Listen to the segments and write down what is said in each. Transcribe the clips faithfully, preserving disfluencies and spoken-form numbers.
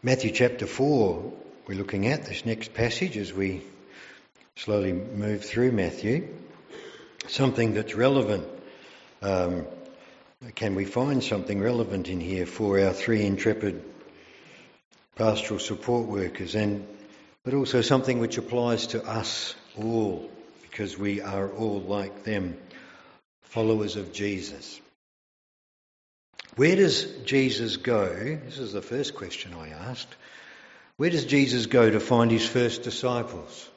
Matthew chapter four, we're looking at this next passage as we slowly move through Matthew. Something that's relevant. Um, can we find something relevant in here for our three intrepid pastoral support workers, and but also something which applies to us all, because we are all like them, followers of Jesus. Where does Jesus go? This is the first question I asked. Where does Jesus go to find his first disciples?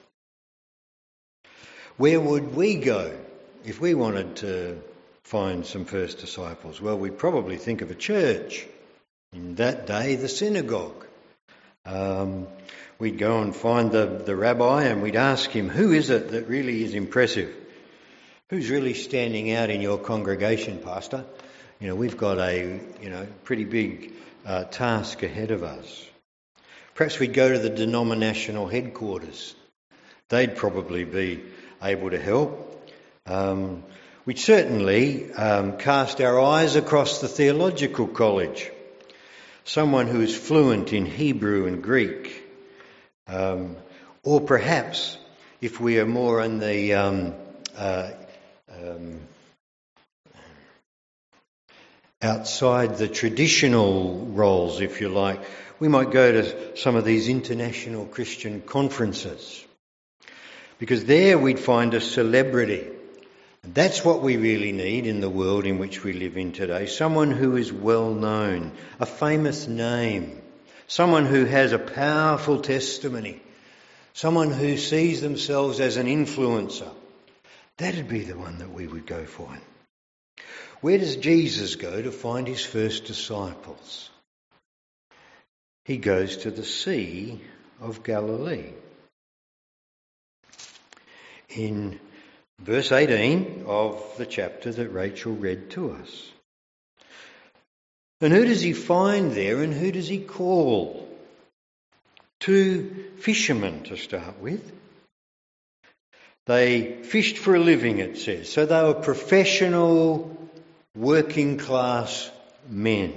Where would we go if we wanted to find some first disciples? Well, we'd probably think of a church. In that day, the synagogue. Um, we'd go and find the, the rabbi and we'd ask him, who is it that really is impressive? Who's really standing out in your congregation, Pastor? You know, we've got a, you know, pretty big uh, task ahead of us. Perhaps we'd go to the denominational headquarters. They'd probably be able to help. Um, we'd certainly um, cast our eyes across the theological college. Someone who is fluent in Hebrew and Greek. Um, or perhaps, if we are more in the um, uh, um, outside the traditional roles, if you like, we might go to some of these international Christian conferences, because there we'd find a celebrity. And that's what we really need in the world in which we live in today. Someone who is well known, a famous name, someone who has a powerful testimony, someone who sees themselves as an influencer. That'd be the one that we would go for. Where does Jesus go to find his first disciples? He goes to the Sea of Galilee. In verse eighteen of the chapter that Rachel read to us. And who does he find there, and who does he call? Two fishermen to start with. They fished for a living, it says. So they were professional, working class men.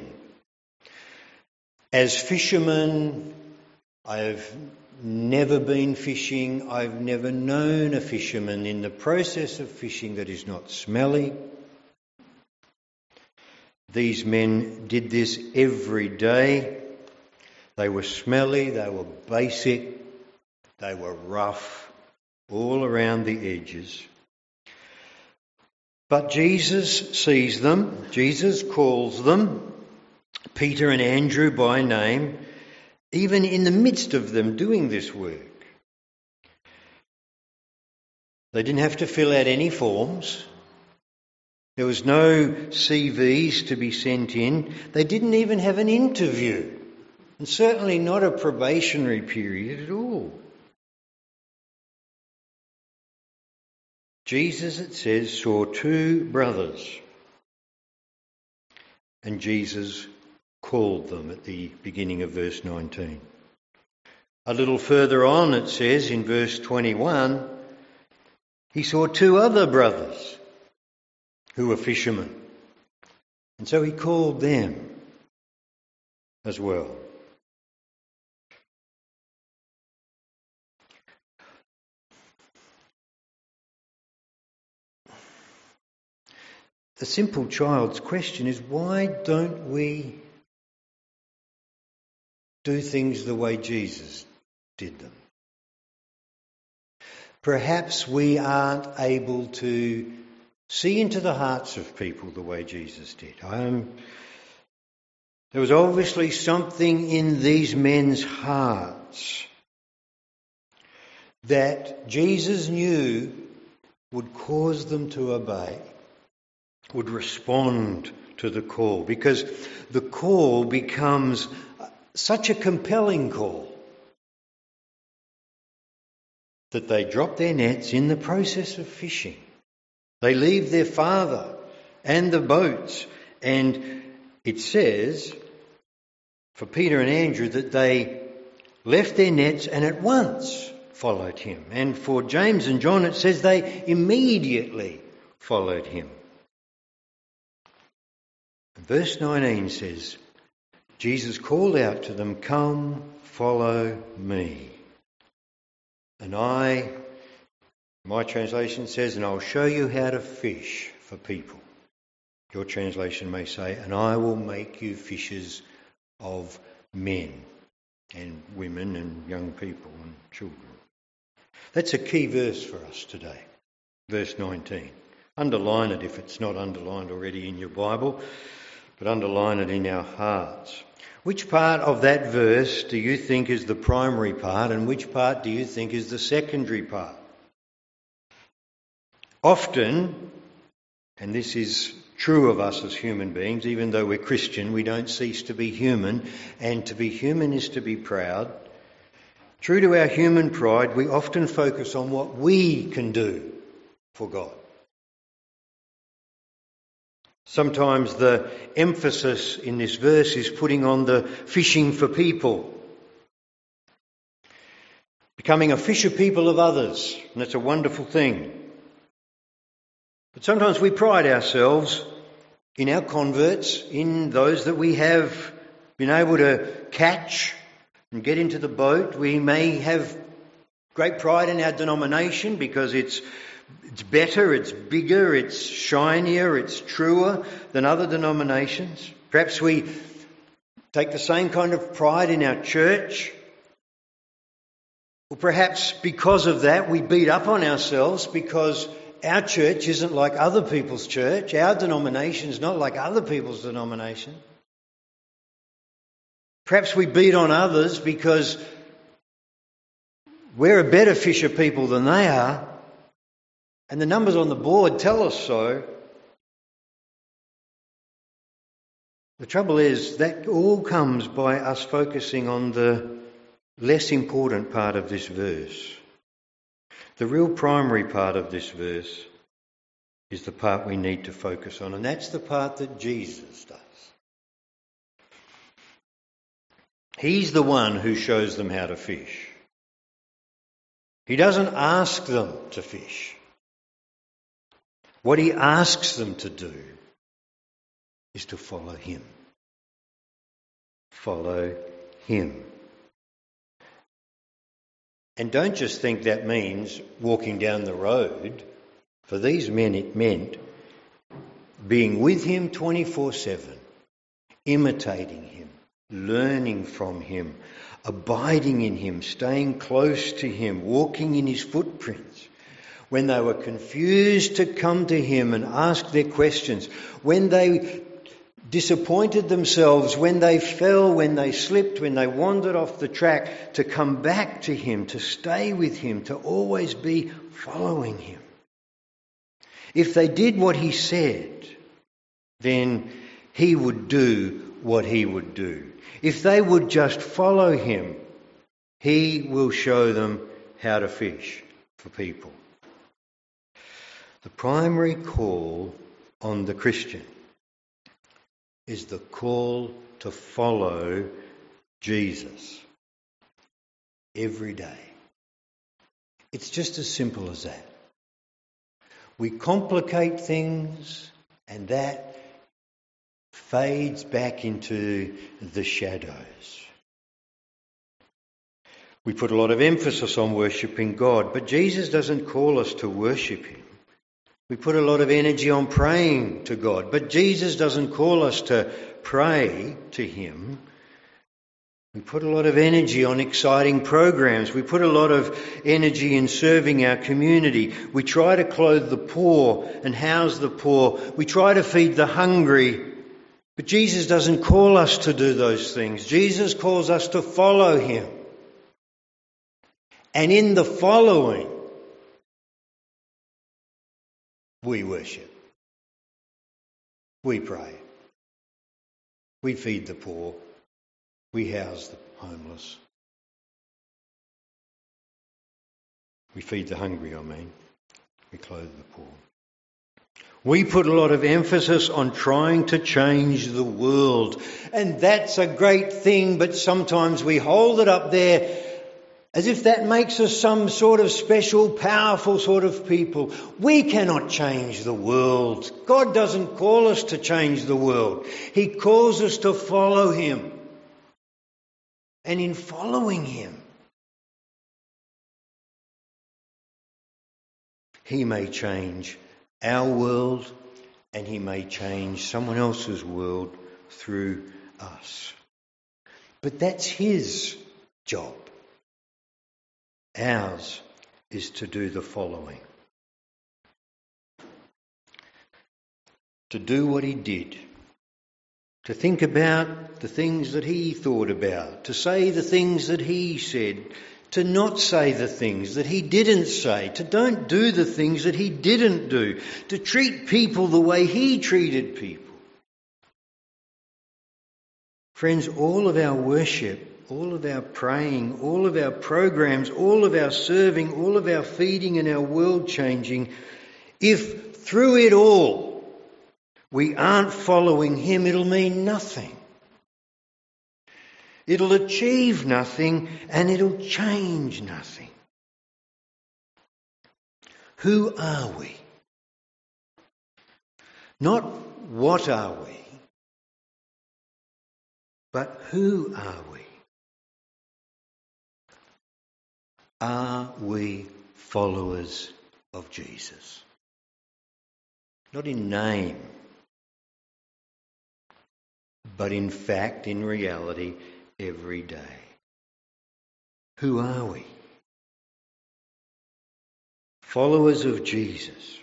As fishermen, I've never been fishing. I've never known a fisherman in the process of fishing that is not smelly. These men did this every day. They were smelly, they were basic, they were rough, all around the edges. But Jesus sees them, Jesus calls them, Peter and Andrew by name, even in the midst of them doing this work. They didn't have to fill out any forms. There was no C Vs to be sent in. They didn't even have an interview, and certainly not a probationary period at all. Jesus, it says, saw two brothers, and Jesus called them at the beginning of verse nineteen. A little further on it says in verse twenty-one, he saw two other brothers who were fishermen, and so he called them as well. The simple child's question is, why don't we do things the way Jesus did them? Perhaps we aren't able to see into the hearts of people the way Jesus did. Um, there was obviously something in these men's hearts that Jesus knew would cause them to obey, would respond to the call, because the call becomes such a compelling call that they drop their nets in the process of fishing. They leave their father and the boats, and it says for Peter and Andrew that they left their nets and at once followed him. And for James and John it says they immediately followed him. Verse nineteen says, Jesus called out to them, "Come, follow me. And I," my translation says, "and I'll show you how to fish for people." Your translation may say, "and I will make you fishers of men," and women and young people and children. That's a key verse for us today, verse nineteen. Underline it if it's not underlined already in your Bible, but underline it in our hearts. Which part of that verse do you think is the primary part, and which part do you think is the secondary part? Often, and this is true of us as human beings, even though we're Christian, we don't cease to be human, and to be human is to be proud. True to our human pride, we often focus on what we can do for God. Sometimes the emphasis in this verse is putting on the fishing for people, becoming a fisher people of others, and that's a wonderful thing. But sometimes we pride ourselves in our converts, in those that we have been able to catch and get into the boat. We may have great pride in our denomination because it's it's better, it's bigger, it's shinier, it's truer than other denominations. Perhaps we take the same kind of pride in our church. Or perhaps because of that we beat up on ourselves because our church isn't like other people's church. Our denomination is not like other people's denomination. Perhaps we beat on others because we're a better fisher people than they are, and the numbers on the board tell us so. The trouble is that all comes by us focusing on the less important part of this verse. The real primary part of this verse is the part we need to focus on, and that's the part that Jesus does. He's the one who shows them how to fish. He doesn't ask them to fish. What he asks them to do is to follow him. Follow him. And don't just think that means walking down the road. For these men it meant being with him twenty-four seven, imitating him, learning from him, abiding in him, staying close to him, walking in his footprints. When they were confused, to come to him and ask their questions. When they disappointed themselves, when they fell, when they slipped, when they wandered off the track, to come back to him, to stay with him, to always be following him. If they did what he said, then he would do what he would do. If they would just follow him, he will show them how to fish for people. The primary call on the Christian is the call to follow Jesus every day. It's just as simple as that. We complicate things, and that fades back into the shadows. We put a lot of emphasis on worshipping God, but Jesus doesn't call us to worship him. We put a lot of energy on praying to God, but Jesus doesn't call us to pray to him. We put a lot of energy on exciting programs. We put a lot of energy in serving our community. We try to clothe the poor and house the poor. We try to feed the hungry. But Jesus doesn't call us to do those things. Jesus calls us to follow him. And in the following, we worship. We pray. We feed the poor. We house the homeless. We feed the hungry, I mean. We clothe the poor. We put a lot of emphasis on trying to change the world. And that's a great thing, but sometimes we hold it up there as if that makes us some sort of special, powerful sort of people. We cannot change the world. God doesn't call us to change the world. He calls us to follow him. And in following him, he may change our world and he may change someone else's world through us. But that's his job. Ours is to do the following. To do what he did. To think about the things that he thought about. To say the things that he said. To not say the things that he didn't say. To don't do the things that he didn't do. To treat people the way he treated people. Friends, all of our worship, all of our praying, all of our programs, all of our serving, all of our feeding and our world changing, if through it all we aren't following him, it'll mean nothing. It'll achieve nothing and it'll change nothing. Who are we? Not what are we, but who are we? Are we followers of Jesus? Not in name, but in fact, in reality, every day. Who are we? Followers of Jesus.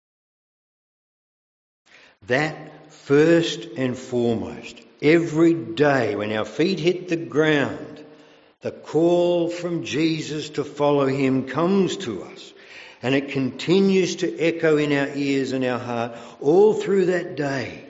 That first and foremost, every day when our feet hit the ground, the call from Jesus to follow him comes to us, and it continues to echo in our ears and our heart all through that day.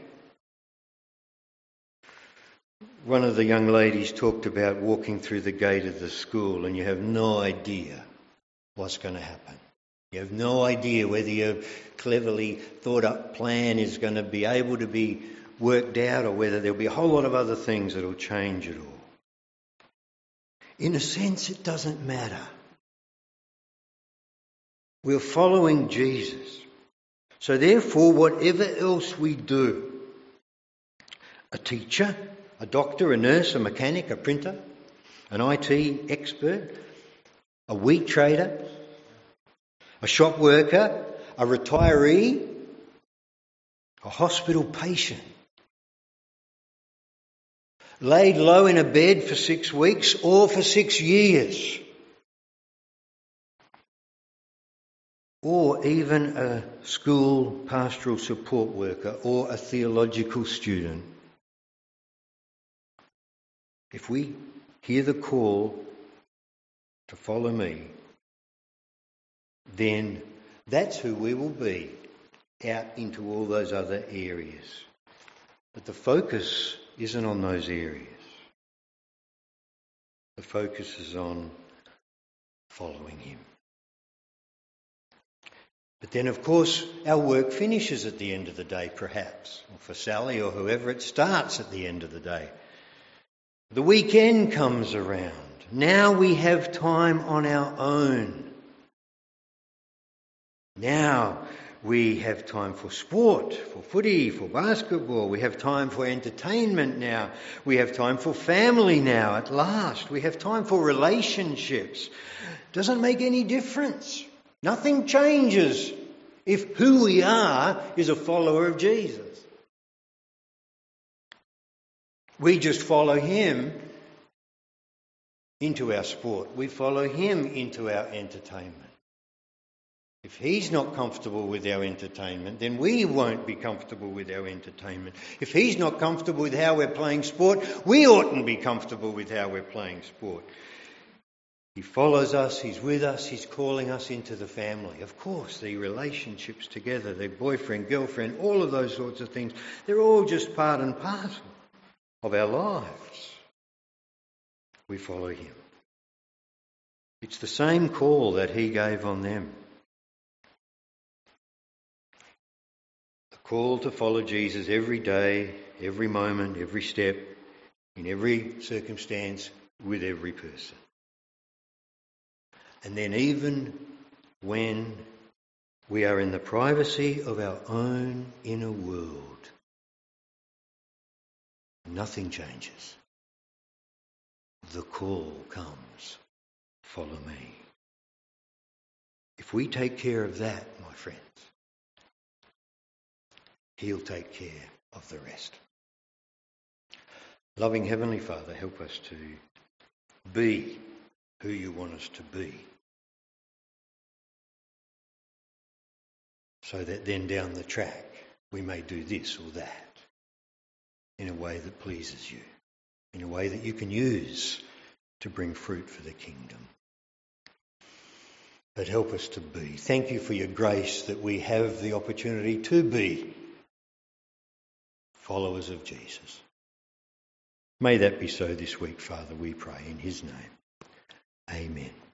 One of the young ladies talked about walking through the gate of the school and you have no idea what's going to happen. You have no idea whether your cleverly thought up plan is going to be able to be worked out or whether there'll be a whole lot of other things that will change it all. In a sense, it doesn't matter. We're following Jesus. So therefore, whatever else we do, a teacher, a doctor, a nurse, a mechanic, a printer, an I T expert, a wheat trader, a shop worker, a retiree, a hospital patient, laid low in a bed for six weeks or for six years, or even a school pastoral support worker or a theological student. If we hear the call to follow me, then that's who we will be out into all those other areas. But the focus isn't on those areas. The focus is on following him. But then, of course, our work finishes at the end of the day, perhaps. Or for Sally or whoever, it starts at the end of the day. The weekend comes around. Now we have time on our own. Now we have time for sport, for footy, for basketball. We have time for entertainment now. We have time for family now, at last. We have time for relationships. Doesn't make any difference. Nothing changes if who we are is a follower of Jesus. We just follow him into our sport. We follow him into our entertainment. If he's not comfortable with our entertainment, then we won't be comfortable with our entertainment. If he's not comfortable with how we're playing sport, we oughtn't be comfortable with how we're playing sport. He follows us, he's with us, he's calling us into the family. Of course, the relationships together, the boyfriend, girlfriend, all of those sorts of things, they're all just part and parcel of our lives. We follow him. It's the same call that he gave on them. The call to follow Jesus every day, every moment, every step, in every circumstance, with every person. And then even when we are in the privacy of our own inner world, nothing changes. the call comes, follow me. If we take care of that, my friends, he'll take care of the rest. Loving Heavenly Father, help us to be who you want us to be, so that then down the track we may do this or that in a way that pleases you, in a way that you can use to bring fruit for the kingdom. But help us to be. Thank you for your grace that we have the opportunity to be followers of Jesus. May that be so this week, Father, we pray in his name. Amen.